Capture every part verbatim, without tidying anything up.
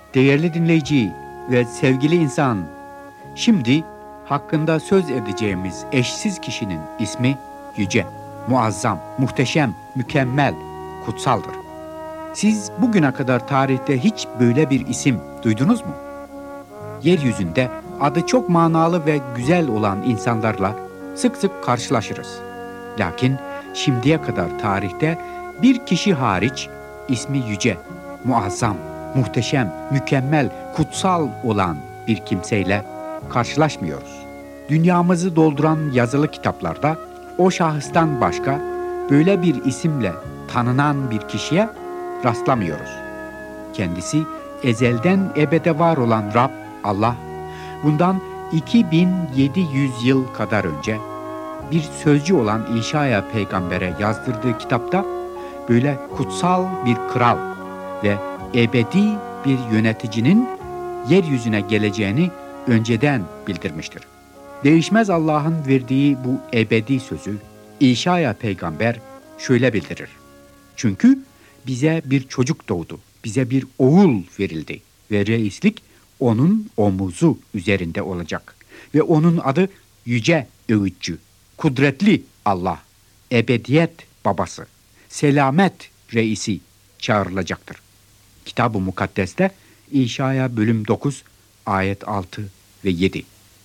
Değerli dinleyici ve sevgili insan, şimdi hakkında söz edeceğimiz eşsiz kişinin ismi yüce, muazzam, muhteşem, mükemmel, kutsaldır. Siz bugüne kadar tarihte hiç böyle bir isim duydunuz mu? Yeryüzünde adı çok manalı ve güzel olan insanlarla sık sık karşılaşırız. Lakin şimdiye kadar tarihte bir kişi hariç ismi yüce, muazzam, muhteşem, mükemmel, kutsal olan bir kimseyle karşılaşmıyoruz. Dünyamızı dolduran yazılı kitaplarda o şahıstan başka böyle bir isimle tanınan bir kişiye rastlamıyoruz. Kendisi ezelden ebede var olan Rab Allah, bundan iki bin yedi yüz yıl kadar önce bir sözcü olan İşaya peygambere yazdırdığı kitapta böyle kutsal bir kral ve ebedi bir yöneticinin yeryüzüne geleceğini önceden bildirmiştir. Değişmez Allah'ın verdiği bu ebedi sözü İşaya peygamber şöyle bildirir. Çünkü bize bir çocuk doğdu, bize bir oğul verildi ve reislik onun omuzu üzerinde olacak. Ve onun adı Yüce Öğütçü, Kudretli Allah, Ebediyet Babası, Selamet Reisi çağrılacaktır. Kitab-ı Mukaddes'te İşaya bölüm dokuz, ayet altı ve yedi.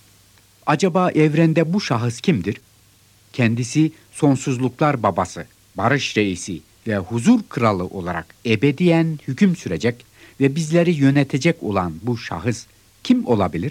Acaba evrende bu şahıs kimdir? Kendisi sonsuzluklar babası, barış reisi ve huzur kralı olarak ebediyen hüküm sürecek ve bizleri yönetecek olan bu şahıs kim olabilir?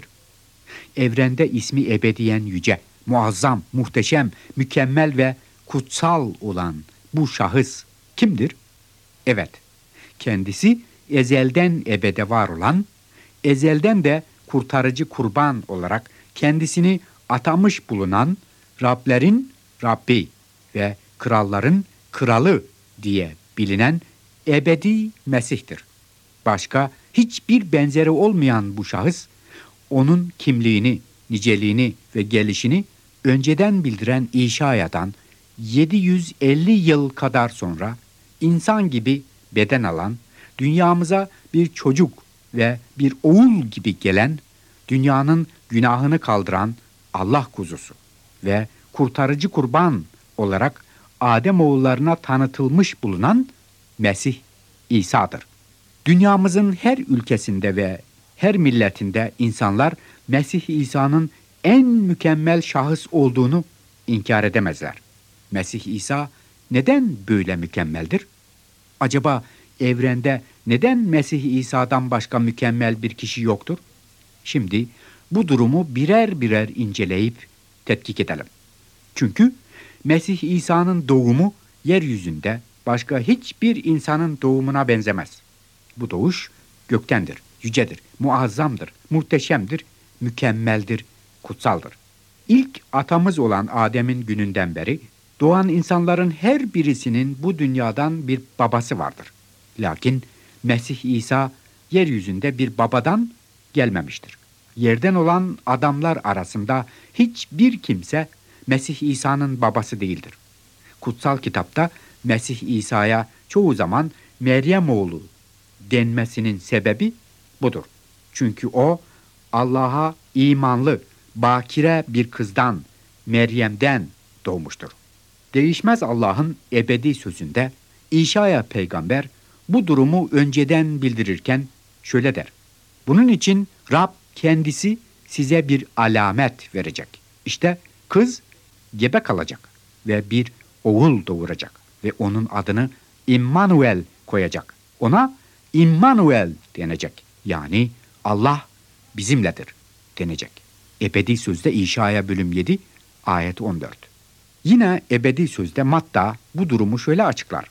Evrende ismi ebediyen yüce, muazzam, muhteşem, mükemmel ve kutsal olan bu şahıs kimdir? Evet, kendisi ezelden ebede var olan, ezelden de kurtarıcı kurban olarak kendisini atamış bulunan Rablerin Rabbi ve kralların kralı diye bilinen ebedi Mesih'tir. Başka hiçbir benzeri olmayan bu şahıs, onun kimliğini, niceliğini ve gelişini önceden bildiren İşaya'dan yedi yüz elli yıl kadar sonra insan gibi beden alan, dünyamıza bir çocuk ve bir oğul gibi gelen, dünyanın günahını kaldıran Allah kuzusu ve kurtarıcı kurban olarak Ademoğullarına tanıtılmış bulunan Mesih İsa'dır. Dünyamızın her ülkesinde ve her milletinde insanlar Mesih İsa'nın en mükemmel şahıs olduğunu inkar edemezler. Mesih İsa neden böyle mükemmeldir? Acaba evrende neden Mesih İsa'dan başka mükemmel bir kişi yoktur? Şimdi bu durumu birer birer inceleyip tetkik edelim. Çünkü Mesih İsa'nın doğumu yeryüzünde başka hiçbir insanın doğumuna benzemez. Bu doğuş göktendir, yücedir, muazzamdır, muhteşemdir, mükemmeldir, kutsaldır. İlk atamız olan Adem'in gününden beri doğan insanların her birisinin bu dünyadan bir babası vardır. Lakin Mesih İsa yeryüzünde bir babadan gelmemiştir. Yerden olan adamlar arasında hiçbir kimse Mesih İsa'nın babası değildir. Kutsal kitapta Mesih İsa'ya çoğu zaman Meryem oğlu denmesinin sebebi budur. Çünkü o Allah'a imanlı, bakire bir kızdan, Meryem'den doğmuştur. Değişmez Allah'ın ebedi sözünde İşaya peygamber bu durumu önceden bildirirken şöyle der. Bunun için Rab kendisi size bir alamet verecek. İşte kız gebe kalacak ve bir oğul doğuracak ve onun adını İmmanuel koyacak. Ona İmmanuel denecek. Yani Allah bizimledir denecek. Ebedi sözde İşaya bölüm yedi, ayet on dört. Yine ebedi sözde Matta bu durumu şöyle açıklar.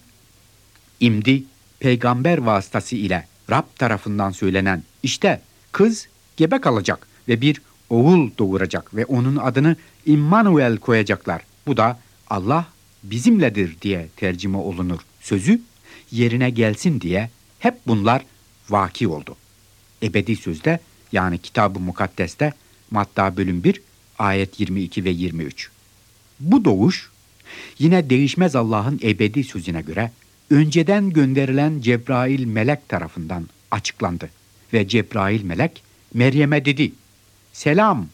İmdi peygamber vasıtası ile Rab tarafından söylenen işte kız gebe kalacak ve bir oğul doğuracak ve onun adını İmmanuel koyacaklar. Bu da Allah bizimledir diye tercüme olunur. Sözü yerine gelsin diye hep bunlar vaki oldu. Ebedi sözde yani Kitab-ı Mukaddes'te Matta bölüm bir ayet yirmi iki ve yirmi üç. Bu doğuş yine değişmez Allah'ın ebedi sözüne göre önceden gönderilen Cebrail melek tarafından açıklandı Ve Cebrail melek Meryem'e dedi: Selam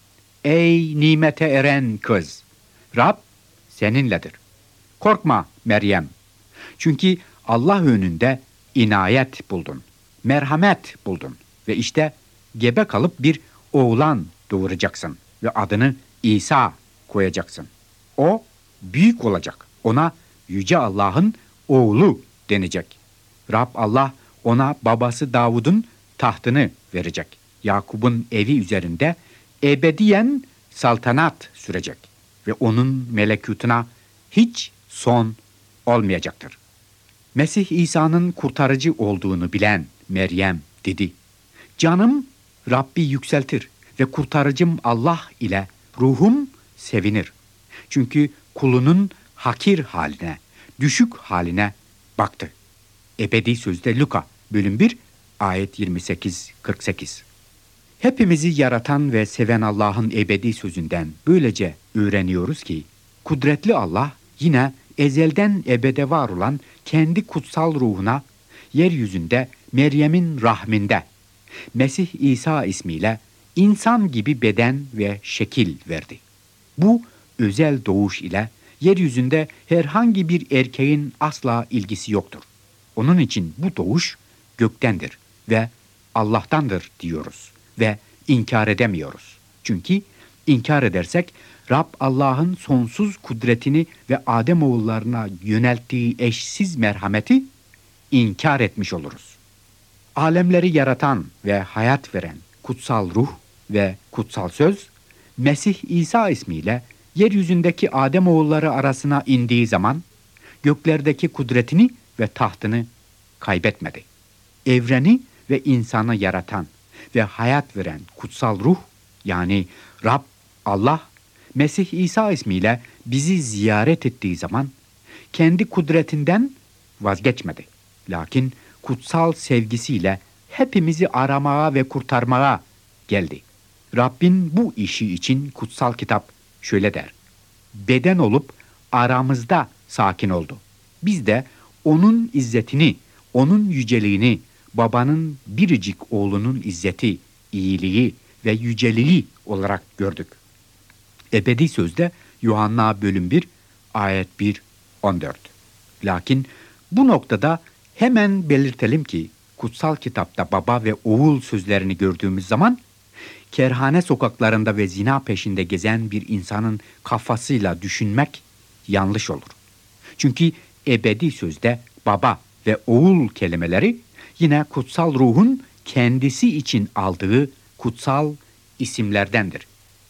ey nimete eren kız. Rab seninledir. Korkma Meryem. Çünkü Allah önünde inayet buldun, merhamet buldun ve işte gebe kalıp bir oğlan doğuracaksın ve adını İsa koyacaksın. O büyük olacak. Ona Yüce Allah'ın oğlu denecek. Rab Allah ona babası Davud'un tahtını verecek. Yakup'un evi üzerinde ebediyen saltanat sürecek ve onun melekutuna hiç son olmayacaktır. Mesih İsa'nın kurtarıcı olduğunu bilen Meryem dedi: Canım Rabbi yükseltir ve kurtarıcım Allah ile ruhum sevinir. Çünkü kulunun hakir haline, düşük haline baktı. Ebedi Sözde Luka bölüm bir ayet yirmi sekiz kırk sekiz. Hepimizi yaratan ve seven Allah'ın ebedi sözünden böylece öğreniyoruz ki kudretli Allah yine ezelden ebede var olan kendi kutsal ruhuna yeryüzünde Meryem'in rahminde Mesih İsa ismiyle insan gibi beden ve şekil verdi. Bu özel doğuş ile yeryüzünde herhangi bir erkeğin asla ilgisi yoktur. Onun için bu doğuş göktendir ve Allah'tandır diyoruz ve inkar edemiyoruz. Çünkü inkar edersek Rab Allah'ın sonsuz kudretini ve Ademoğullarına yönelttiği eşsiz merhameti inkar etmiş oluruz. Alemleri yaratan ve hayat veren kutsal ruh ve kutsal söz, Mesih İsa ismiyle yeryüzündeki Ademoğulları arasına indiği zaman göklerdeki kudretini ve tahtını kaybetmedi. Evreni ve insanı yaratan ve hayat veren kutsal ruh, yani Rab Allah, Mesih İsa ismiyle bizi ziyaret ettiği zaman kendi kudretinden vazgeçmedi. Lakin kutsal sevgisiyle hepimizi aramaya ve kurtarmaya geldi. Rabbin bu işi için kutsal kitap şöyle der: Beden olup aramızda sakin oldu. Biz de onun izzetini, onun yüceliğini, babanın biricik oğlunun izzeti, iyiliği ve yüceliği olarak gördük. Ebedi Sözde Yuhanna bölüm bir ayet bir on dört. Lakin bu noktada hemen belirtelim ki kutsal kitapta baba ve oğul sözlerini gördüğümüz zaman kerhane sokaklarında ve zina peşinde gezen bir insanın kafasıyla düşünmek yanlış olur. Çünkü ebedi sözde baba ve oğul kelimeleri yine kutsal ruhun kendisi için aldığı kutsal isimlerdendir.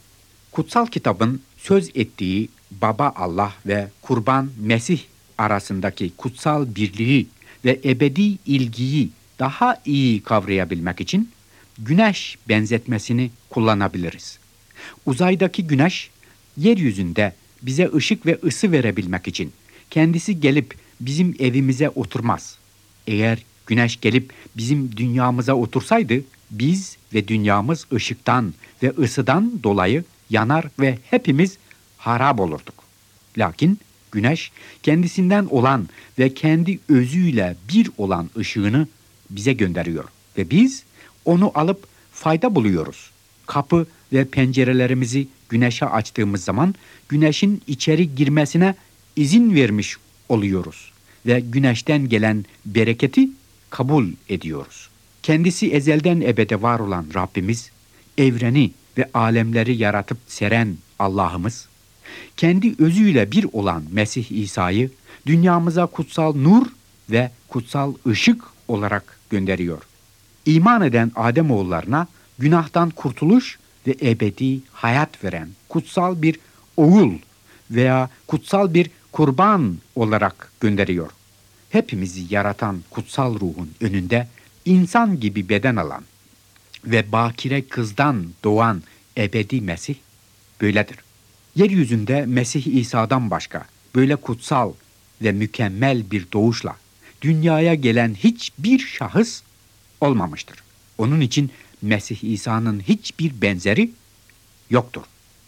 Kutsal kitabın söz ettiği Baba Allah ve Kurban Mesih arasındaki kutsal birliği ve ebedi ilgiyi daha iyi kavrayabilmek için güneş benzetmesini kullanabiliriz. Uzaydaki güneş, yeryüzünde bize ışık ve ısı verebilmek için kendisi gelip bizim evimize oturmaz. Eğer güneş gelip bizim dünyamıza otursaydı, biz ve dünyamız ışıktan ve ısıdan dolayı yanar ve hepimiz harap olurduk. Lakin güneş kendisinden olan ve kendi özüyle bir olan ışığını bize gönderiyor ve biz onu alıp fayda buluyoruz. Kapı ve pencerelerimizi güneşe açtığımız zaman güneşin içeri girmesine izin vermiş oluyoruz ve güneşten gelen bereketi kabul ediyoruz. Kendisi ezelden ebede var olan Rabbimiz, evreni ve alemleri yaratıp seren Allah'ımız, kendi özüyle bir olan Mesih İsa'yı dünyamıza kutsal nur ve kutsal ışık olarak gönderiyor. İman eden Ademoğullarına günahtan kurtuluş ve ebedi hayat veren kutsal bir oğul veya kutsal bir kurban olarak gönderiyor. Hepimizi yaratan kutsal ruhun önünde insan gibi beden alan ve bakire kızdan doğan ebedi Mesih böyledir. Yeryüzünde Mesih İsa'dan başka böyle kutsal ve mükemmel bir doğuşla dünyaya gelen hiçbir şahıs olmamıştır. Onun için Mesih İsa'nın hiçbir benzeri yoktur.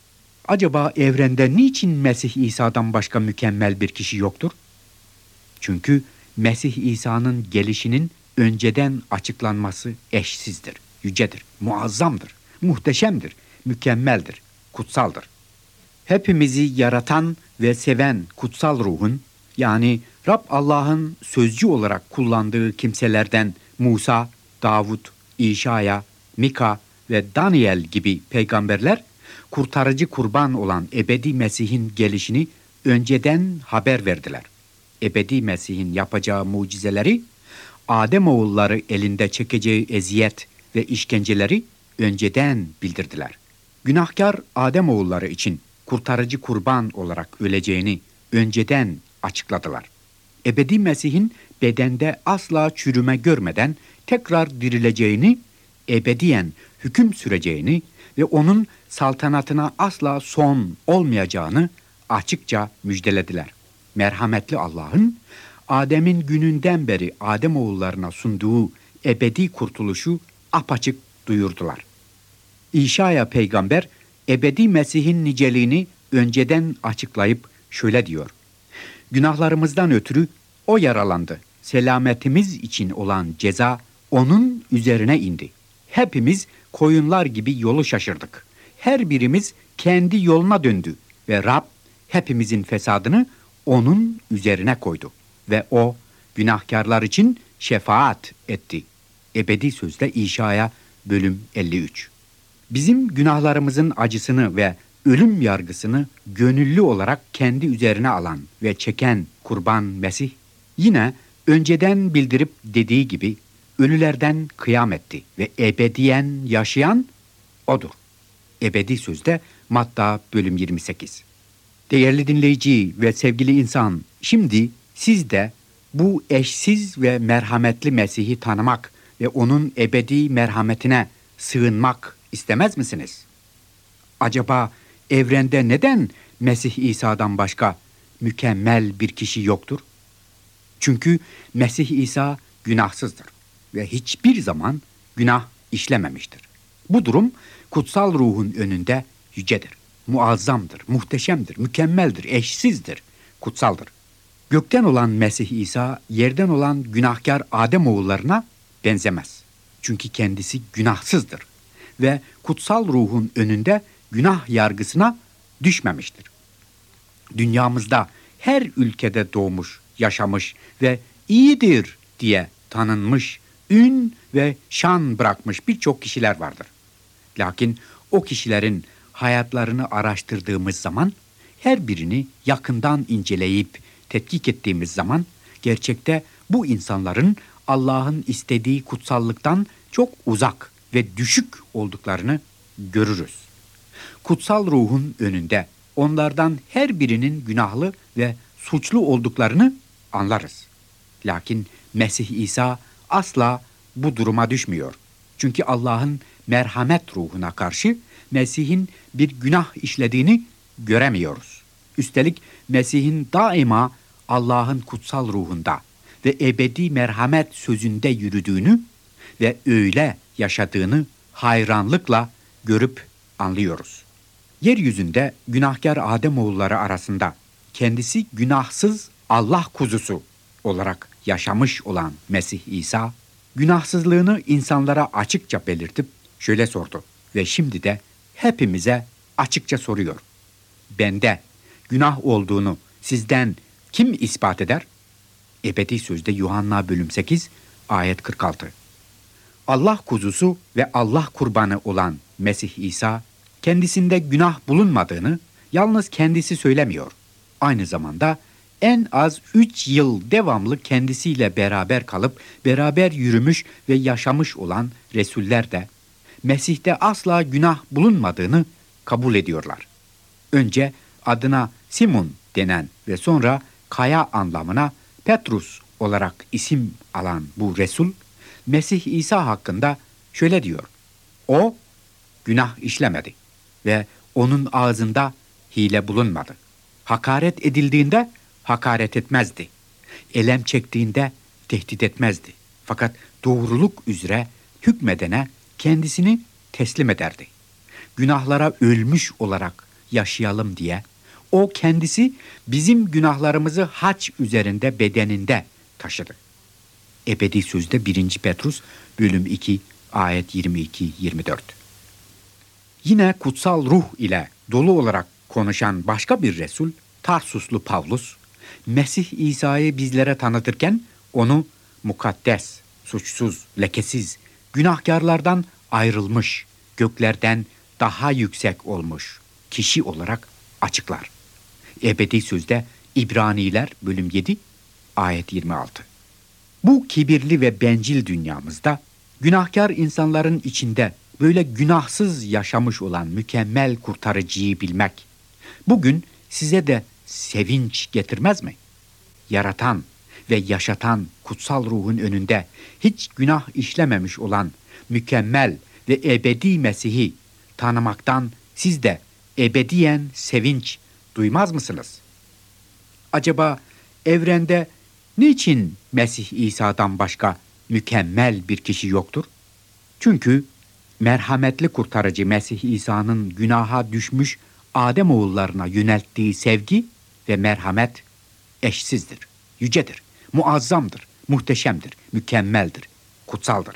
Acaba evrende niçin Mesih İsa'dan başka mükemmel bir kişi yoktur? Çünkü Mesih İsa'nın gelişinin önceden açıklanması eşsizdir, yücedir, muazzamdır, muhteşemdir, mükemmeldir, kutsaldır. Hepimizi yaratan ve seven kutsal ruhun, yani Rab Allah'ın sözcü olarak kullandığı kimselerden Musa, Davud, İşaya, Mika ve Daniel gibi peygamberler, kurtarıcı kurban olan ebedi Mesih'in gelişini önceden haber verdiler. Ebedi Mesih'in yapacağı mucizeleri, Ademoğulları elinde çekeceği eziyet ve işkenceleri önceden bildirdiler. Günahkar Ademoğulları için kurtarıcı kurban olarak öleceğini önceden açıkladılar. Ebedi Mesih'in bedende asla çürüme görmeden tekrar dirileceğini, ebediyen hüküm süreceğini ve onun saltanatına asla son olmayacağını açıkça müjdelediler. Merhametli Allah'ın Adem'in gününden beri Ademoğullarına sunduğu ebedi kurtuluşu apaçık duyurdular. İşaya peygamber ebedi Mesih'in niceliğini önceden açıklayıp şöyle diyor: Günahlarımızdan ötürü o yaralandı. Selametimiz için olan ceza onun üzerine indi. Hepimiz koyunlar gibi yolu şaşırdık. Her birimiz kendi yoluna döndü ve Rab hepimizin fesadını onun üzerine koydu. Ve o günahkarlar için şefaat etti. Ebedi Sözde İşaya bölüm elli üç. Bizim günahlarımızın acısını ve ölüm yargısını gönüllü olarak kendi üzerine alan ve çeken kurban Mesih, yine önceden bildirip dediği gibi ölülerden kıyam etti ve ebediyen yaşayan O'dur. Ebedi Sözde Matta bölüm yirmi sekiz. Değerli dinleyici ve sevgili insan, şimdi siz de bu eşsiz ve merhametli Mesih'i tanımak ve onun ebedi merhametine sığınmak istemez misiniz? Acaba evrende neden Mesih İsa'dan başka mükemmel bir kişi yoktur? Çünkü Mesih İsa günahsızdır ve hiçbir zaman günah işlememiştir. Bu durum kutsal ruhun önünde yücedir, muazzamdır, muhteşemdir, mükemmeldir, eşsizdir, kutsaldır. Gökten olan Mesih İsa, yerden olan günahkar Ademoğullarına benzemez. Çünkü kendisi günahsızdır ve kutsal ruhun önünde günah yargısına düşmemiştir. Dünyamızda her ülkede doğmuş, yaşamış ve iyidir diye tanınmış, ün ve şan bırakmış birçok kişiler vardır. Lakin o kişilerin hayatlarını araştırdığımız zaman, her birini yakından inceleyip tetkik ettiğimiz zaman, gerçekte bu insanların Allah'ın istediği kutsallıktan çok uzak ve düşük olduklarını görürüz. Kutsal ruhun önünde onlardan her birinin günahlı ve suçlu olduklarını anlarız. Lakin Mesih İsa asla bu duruma düşmüyor. Çünkü Allah'ın merhamet ruhuna karşı Mesih'in bir günah işlediğini göremiyoruz. Üstelik Mesih'in daima Allah'ın kutsal ruhunda ve ebedi merhamet sözünde yürüdüğünü ve öyle yaşadığını hayranlıkla görüp anlıyoruz. Yeryüzünde günahkar Ademoğulları arasında kendisi günahsız Allah kuzusu olarak yaşamış olan Mesih İsa, günahsızlığını insanlara açıkça belirtip şöyle sordu ve şimdi de hepimize açıkça soruyor: Bende günah olduğunu sizden kim ispat eder? Ebedi Sözde Yuhanna bölüm sekiz ayet kırk altı. Allah kuzusu ve Allah kurbanı olan Mesih İsa, kendisinde günah bulunmadığını yalnız kendisi söylemiyor. Aynı zamanda en az üç yıl devamlı kendisiyle beraber kalıp beraber yürümüş ve yaşamış olan Resuller de Mesih'te asla günah bulunmadığını kabul ediyorlar. Önce adına Simon denen ve sonra kaya anlamına Petrus olarak isim alan bu Resul, Mesih İsa hakkında şöyle diyor: O günah işlemedi ve onun ağzında hile bulunmadı. Hakaret edildiğinde hakaret etmezdi. Elem çektiğinde tehdit etmezdi. Fakat doğruluk üzere hükmedene kendisini teslim ederdi. Günahlara ölmüş olarak yaşayalım diye o kendisi bizim günahlarımızı haç üzerinde bedeninde taşıdı. Ebedi Söz'de birinci Petrus bölüm iki ayet yirmi iki yirmi dört. Yine kutsal ruh ile dolu olarak konuşan başka bir Resul, Tarsuslu Pavlus, Mesih İsa'yı bizlere tanıtırken onu mukaddes, suçsuz, lekesiz, günahkarlardan ayrılmış, göklerden daha yüksek olmuş kişi olarak açıklar. Ebedi Söz'de İbraniler bölüm yedi ayet yirmi altı. Bu kibirli ve bencil dünyamızda günahkar insanların içinde böyle günahsız yaşamış olan mükemmel kurtarıcıyı bilmek bugün size de sevinç getirmez mi? Yaratan ve yaşatan kutsal ruhun önünde hiç günah işlememiş olan mükemmel ve ebedi Mesih'i tanımaktan siz de ebediyen sevinç duymaz mısınız? Acaba evrende niçin Mesih İsa'dan başka mükemmel bir kişi yoktur? Çünkü merhametli kurtarıcı Mesih İsa'nın günaha düşmüş Ademoğullarına yönelttiği sevgi ve merhamet eşsizdir, yücedir, muazzamdır, muhteşemdir, mükemmeldir, kutsaldır.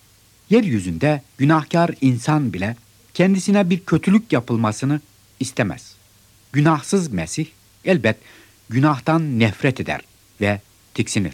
Yeryüzünde günahkar insan bile kendisine bir kötülük yapılmasını istemez. Günahsız Mesih elbet günahtan nefret eder ve tiksinir.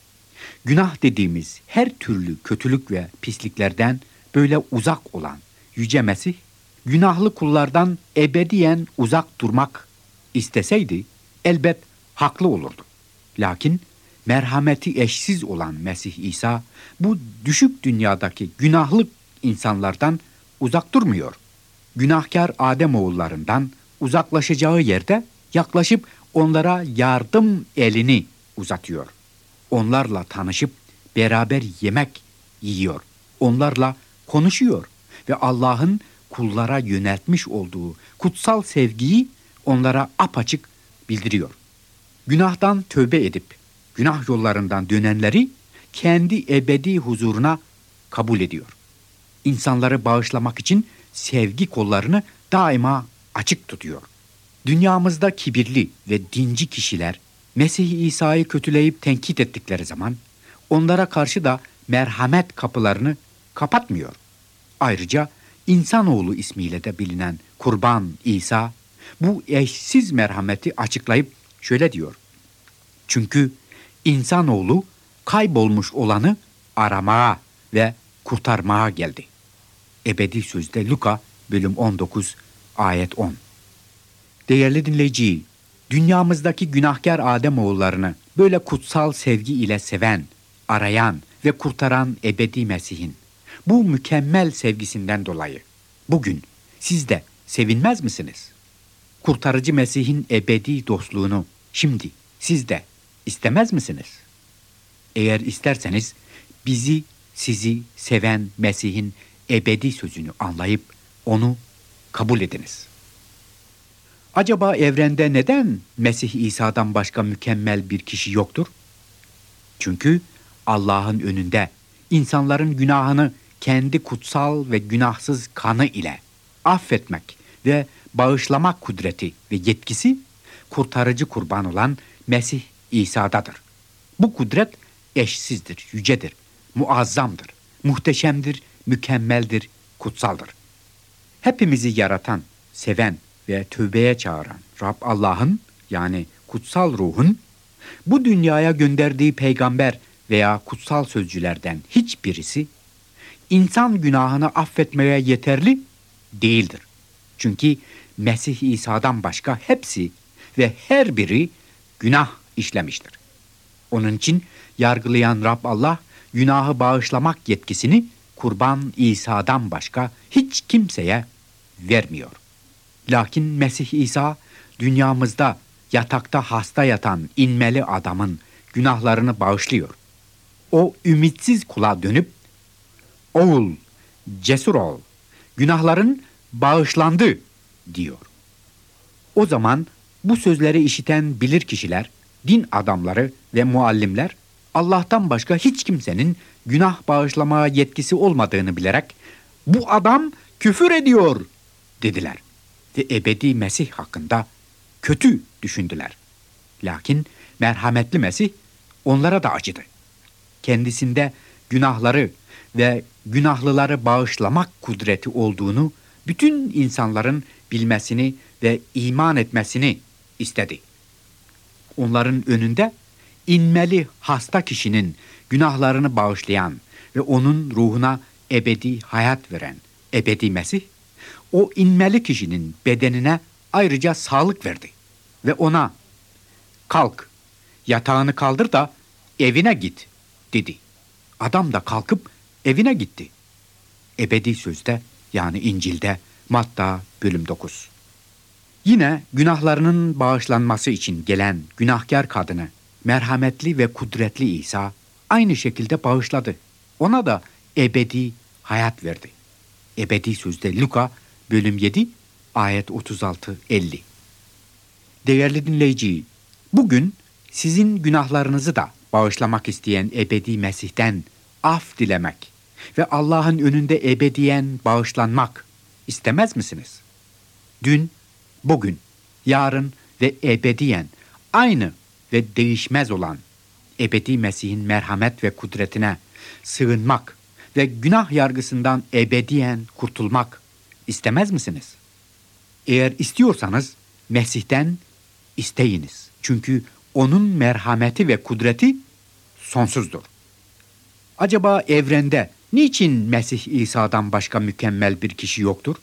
Günah dediğimiz her türlü kötülük ve pisliklerden böyle uzak olan yüce Mesih, günahlı kullardan ebediyen uzak durmak isteseydi elbet haklı olurdu. Lakin merhameti eşsiz olan Mesih İsa bu düşük dünyadaki günahlı insanlardan uzak durmuyor. Günahkar Ademoğullarından uzaklaşacağı yerde yaklaşıp onlara yardım elini uzatıyor. Onlarla tanışıp beraber yemek yiyor. Onlarla konuşuyor ve Allah'ın kullara yöneltmiş olduğu kutsal sevgiyi onlara apaçık bildiriyor. Günahtan tövbe edip günah yollarından dönenleri kendi ebedi huzuruna kabul ediyor. İnsanları bağışlamak için sevgi kollarını daima açık tutuyor. Dünyamızda kibirli ve dinci kişiler Mesih İsa'yı kötüleyip tenkit ettikleri zaman onlara karşı da merhamet kapılarını kapatmıyor. Ayrıca İnsanoğlu ismiyle de bilinen Kurban İsa bu eşsiz merhameti açıklayıp şöyle diyor. Çünkü insanoğlu kaybolmuş olanı aramaya ve kurtarmaya geldi. Ebedi Söz'de Luka bölüm on dokuz ayet on. Değerli dinleyici, dünyamızdaki günahkar Ademoğullarını böyle kutsal sevgi ile seven, arayan ve kurtaran ebedi Mesih'in bu mükemmel sevgisinden dolayı bugün siz de sevinmez misiniz? Kurtarıcı Mesih'in ebedi dostluğunu şimdi siz de istemez misiniz? Eğer isterseniz bizi, sizi seven Mesih'in ebedi sözünü anlayıp onu kabul ediniz. Acaba evrende neden Mesih İsa'dan başka mükemmel bir kişi yoktur? Çünkü Allah'ın önünde insanların günahını kendi kutsal ve günahsız kanı ile affetmek ve bağışlamak kudreti ve yetkisi kurtarıcı kurban olan Mesih İsa'dadır. Bu kudret eşsizdir, yücedir, muazzamdır, muhteşemdir, mükemmeldir, kutsaldır. Hepimizi yaratan, seven ve tövbeye çağıran Rab Allah'ın yani kutsal ruhun bu dünyaya gönderdiği peygamber veya kutsal sözcülerden hiçbirisi insan günahını affetmeye yeterli değildir. Çünkü Mesih İsa'dan başka hepsi ve her biri günah işlemiştir. Onun için yargılayan Rab Allah günahı bağışlamak yetkisini Kurban İsa'dan başka hiç kimseye vermiyor. Lakin Mesih İsa dünyamızda yatakta hasta yatan inmeli adamın günahlarını bağışlıyor. O ümitsiz kula dönüp, "Oğul, cesur ol, günahların bağışlandı," diyor. O zaman bu sözleri işiten bilir kişiler, din adamları ve muallimler Allah'tan başka hiç kimsenin günah bağışlamaya yetkisi olmadığını bilerek "Bu adam küfür ediyor," dediler ve ebedi Mesih hakkında kötü düşündüler. Lakin merhametli Mesih onlara da acıdı. kendisinde günahları ve günahlıları bağışlamak kudreti olduğunu bütün insanların bilmesini ve iman etmesini istedi. Onların önünde inmeli hasta kişinin günahlarını bağışlayan ve onun ruhuna ebedi hayat veren ebedi Mesih, o inmeli kişinin bedenine ayrıca sağlık verdi ve ona "Kalk, yatağını kaldır da evine git," dedi. Adam da kalkıp evine gitti. Ebedi sözde, yani İncil'de, Matta bölüm dokuz. Yine günahlarının bağışlanması için gelen günahkar kadını merhametli ve kudretli İsa aynı şekilde bağışladı. Ona da ebedi hayat verdi. Ebedi sözde Luka bölüm yedi ayet otuz altı elli. Değerli dinleyici, bugün sizin günahlarınızı da bağışlamak isteyen ebedi Mesih'ten af dilemek ve Allah'ın önünde ebediyen bağışlanmak istemez misiniz? Dün, bugün, yarın ve ebediyen aynı ve değişmez olan ebedi Mesih'in merhamet ve kudretine sığınmak ve günah yargısından ebediyen kurtulmak istemez misiniz? Eğer istiyorsanız Mesih'ten isteyiniz. Çünkü onun merhameti ve kudreti sonsuzdur. Acaba evrende niçin Mesih İsa'dan başka mükemmel bir kişi yoktur?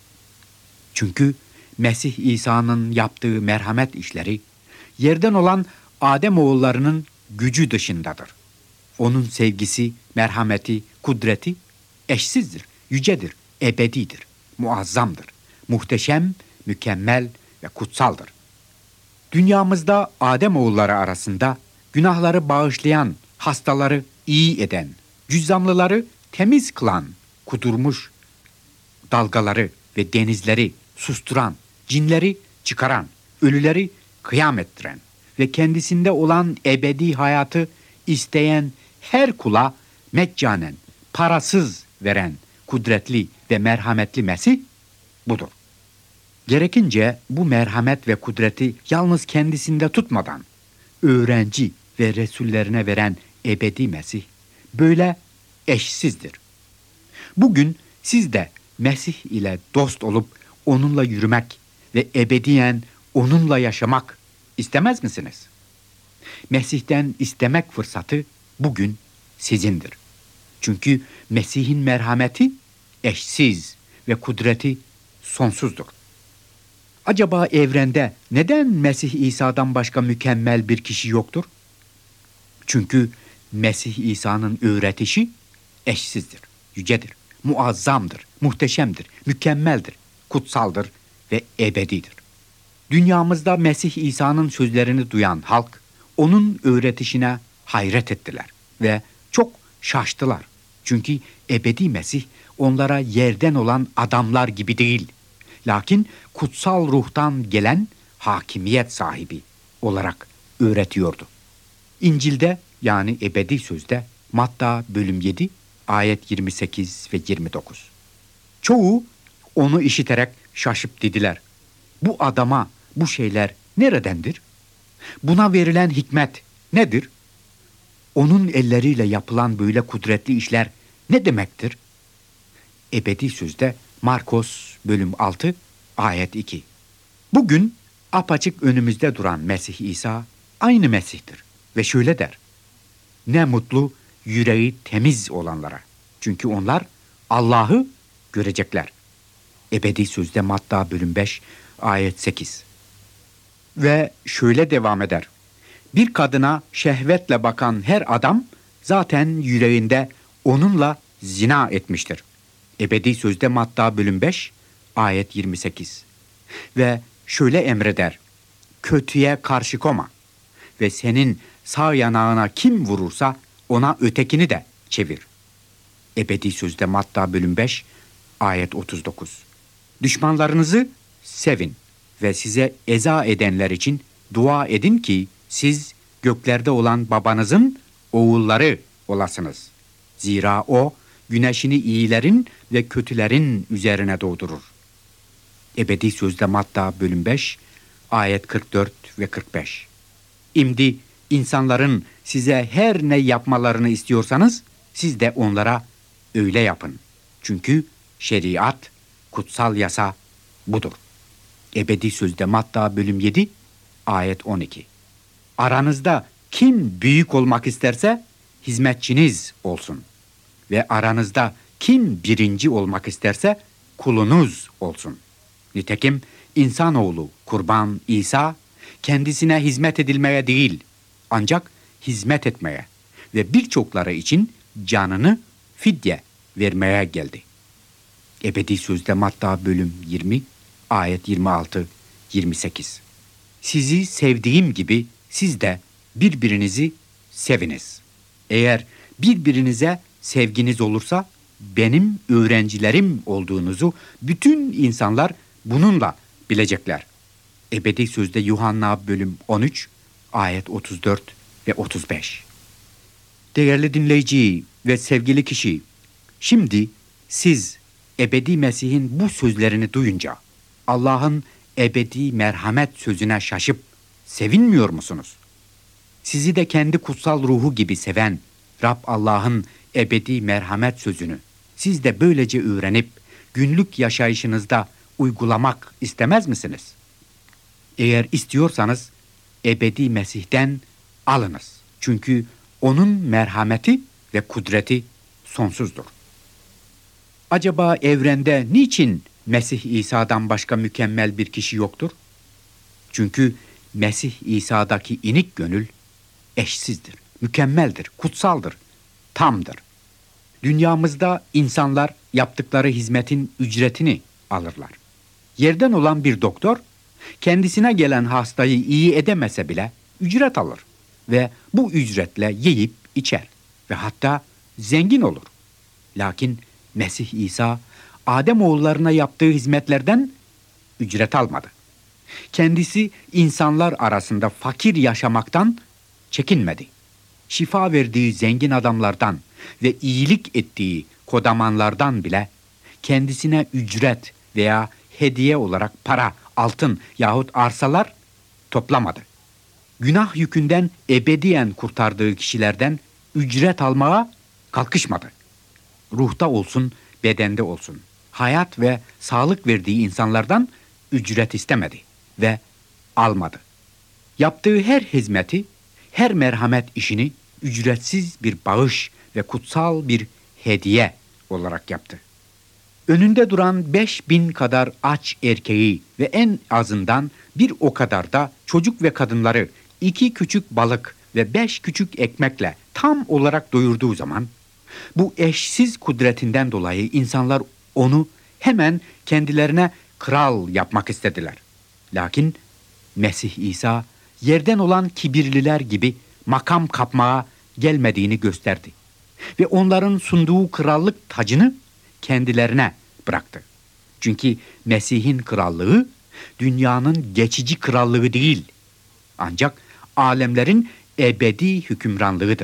Çünkü Mesih İsa'nın yaptığı merhamet işleri yerden olan Adem oğullarının gücü dışındadır. Onun sevgisi, merhameti, kudreti eşsizdir, yücedir, ebedidir, muazzamdır, muhteşem, mükemmel ve kutsaldır. Dünyamızda Adem oğulları arasında günahları bağışlayan, hastaları iyi eden, cüzzamlıları temiz kılan, kudurmuş dalgaları ve denizleri susturan, cinleri çıkaran, ölüleri kıyam ettiren ve kendisinde olan ebedi hayatı isteyen her kula meccanen, parasız veren kudretli ve merhametli Mesih budur. Gerekince bu merhamet ve kudreti yalnız kendisinde tutmadan öğrenci ve resullerine veren ebedi Mesih böyle eşsizdir. Bugün siz de Mesih ile dost olup onunla yürümek ve ebediyen onunla yaşamak istemez misiniz? Mesih'ten istemek fırsatı bugün sizindir. Çünkü Mesih'in merhameti eşsiz ve kudreti sonsuzdur. Acaba evrende neden Mesih İsa'dan başka mükemmel bir kişi yoktur? Çünkü Mesih İsa'nın öğretişi eşsizdir, yücedir, muazzamdır, muhteşemdir, mükemmeldir, kutsaldır ve ebedidir. Dünyamızda Mesih İsa'nın sözlerini duyan halk, onun öğretişine hayret ettiler ve çok şaştılar. Çünkü ebedi Mesih onlara yerden olan adamlar gibi değil, lakin kutsal ruhtan gelen hakimiyet sahibi olarak öğretiyordu. İncil'de, yani ebedi sözde, Matta bölüm yedi ayet yirmi sekiz ve yirmi dokuz. Çoğu onu işiterek şaşıp dediler: "Bu adama bu şeyler neredendir? Buna verilen hikmet nedir? Onun elleriyle yapılan böyle kudretli işler ne demektir?" Ebedi sözde Markos bölüm altı ayet iki. Bugün apaçık önümüzde duran Mesih İsa aynı Mesih'tir ve şöyle der: "Ne mutlu yüreği temiz olanlara. Çünkü onlar Allah'ı görecekler." Ebedi sözde Matta bölüm beş ayet sekiz. Ve şöyle devam eder: "Bir kadına şehvetle bakan her adam zaten yüreğinde onunla zina etmiştir." Ebedi sözde Matta bölüm beş ayet yirmi sekiz. Ve şöyle emreder: "Kötüye karşı koma ve senin sağ yanağına kim vurursa ona ötekini de çevir." Ebedi sözde Matta bölüm beş ayet otuz dokuz. "Düşmanlarınızı sevin ve size eza edenler için dua edin ki siz göklerde olan babanızın oğulları olasınız. Zira o güneşini iyilerin ve kötülerin üzerine doğdurur." Ebedi sözde Matta bölüm beş ayet kırk dört ve kırk beş. İmdi insanların size her ne yapmalarını istiyorsanız siz de onlara öyle yapın. Çünkü şeriat, kutsal yasa budur. Ebedi Sözde Matta bölüm yedi, ayet on iki. Aranızda kim büyük olmak isterse hizmetçiniz olsun. Ve aranızda kim birinci olmak isterse kulunuz olsun. Nitekim insanoğlu kurban İsa kendisine hizmet edilmeye değil ancak hizmet etmeye ve birçokları için canını fidye vermeye geldi. Ebedi Sözde Matta bölüm yirmi, ayet yirmi altı yirmi sekiz. Sizi sevdiğim gibi siz de birbirinizi seviniz. Eğer birbirinize sevginiz olursa benim öğrencilerim olduğunuzu bütün insanlar bununla bilecekler. Ebedi Sözde Yuhanna bölüm on üç, ayet otuz dört ve otuz beş. Değerli dinleyici ve sevgili kişi, şimdi siz ebedi Mesih'in bu sözlerini duyunca Allah'ın ebedi merhamet sözüne şaşıp sevinmiyor musunuz? Sizi de kendi kutsal ruhu gibi seven Rab Allah'ın ebedi merhamet sözünü siz de böylece öğrenip günlük yaşayışınızda uygulamak istemez misiniz? Eğer istiyorsanız ebedi Mesih'ten alınız. Çünkü onun merhameti ve kudreti sonsuzdur. Acaba evrende niçin Mesih İsa'dan başka mükemmel bir kişi yoktur? Çünkü Mesih İsa'daki inik gönül eşsizdir, mükemmeldir, kutsaldır, tamdır. Dünyamızda insanlar yaptıkları hizmetin ücretini alırlar. Yerden olan bir doktor kendisine gelen hastayı iyi edemese bile ücret alır ve bu ücretle yiyip içer ve hatta zengin olur. Lakin Mesih İsa Ademoğullarına yaptığı hizmetlerden ücret almadı. Kendisi insanlar arasında fakir yaşamaktan çekinmedi. Şifa verdiği zengin adamlardan ve iyilik ettiği kodamanlardan bile kendisine ücret veya hediye olarak para, altın yahut arsalar toplamadı. Günah yükünden ebediyen kurtardığı kişilerden ücret almaya kalkışmadı. Ruhta olsun, bedende olsun, hayat ve sağlık verdiği insanlardan ücret istemedi ve almadı. Yaptığı her hizmeti, her merhamet işini ücretsiz bir bağış ve kutsal bir hediye olarak yaptı. Önünde duran beş bin kadar aç erkeği ve en azından bir o kadar da çocuk ve kadınları iki küçük balık ve beş küçük ekmekle tam olarak doyurduğu zaman, bu eşsiz kudretinden dolayı insanlar onu hemen kendilerine kral yapmak istediler. Lakin Mesih İsa yerden olan kibirliler gibi makam kapmaya gelmediğini gösterdi. Ve onların sunduğu krallık tacını kendilerine bıraktı. Çünkü Mesih'in krallığı dünyanın geçici krallığı değil, ancak alemlerin ebedi hükümranlığıdır.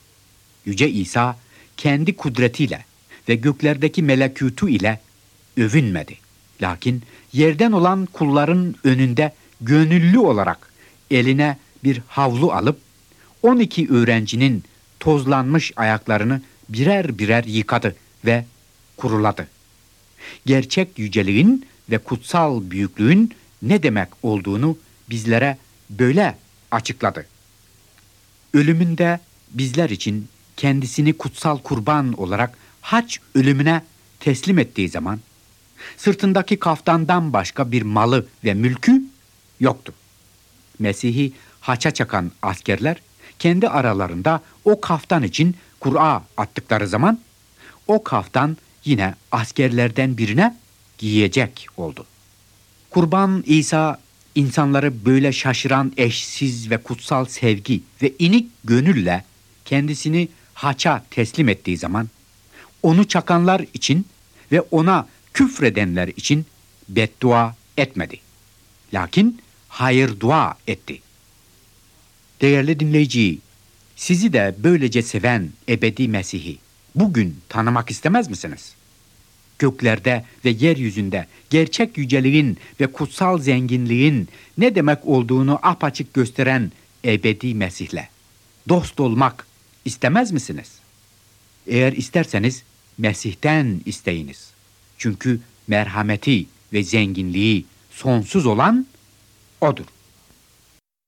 Yüce İsa kendi kudretiyle ve göklerdeki melekutu ile övünmedi. Lakin yerden olan kulların önünde gönüllü olarak eline bir havlu alıp on iki öğrencinin tozlanmış ayaklarını birer birer yıkadı ve kuruladı. Gerçek yüceliğin ve kutsal büyüklüğün ne demek olduğunu bizlere böyle açıkladı. Ölümünde bizler için kendisini kutsal kurban olarak haç ölümüne teslim ettiği zaman sırtındaki kaftandan başka bir malı ve mülkü yoktu. Mesih'i haça çakan askerler kendi aralarında o kaftan için Kur'a attıkları zaman o kaftan yine askerlerden birine giyecek oldu. Kurban İsa insanları böyle şaşıran eşsiz ve kutsal sevgi ve inik gönülle kendisini haça teslim ettiği zaman onu çakanlar için ve ona küfredenler için beddua etmedi. Lakin hayır dua etti. Değerli dinleyici, sizi de böylece seven ebedi Mesih'i bugün tanımak istemez misiniz? Göklerde ve yeryüzünde gerçek yüceliğin ve kutsal zenginliğin ne demek olduğunu apaçık gösteren ebedi Mesih'le dost olmak istemez misiniz? Eğer isterseniz Mesih'ten isteyiniz. Çünkü merhameti ve zenginliği sonsuz olan O'dur.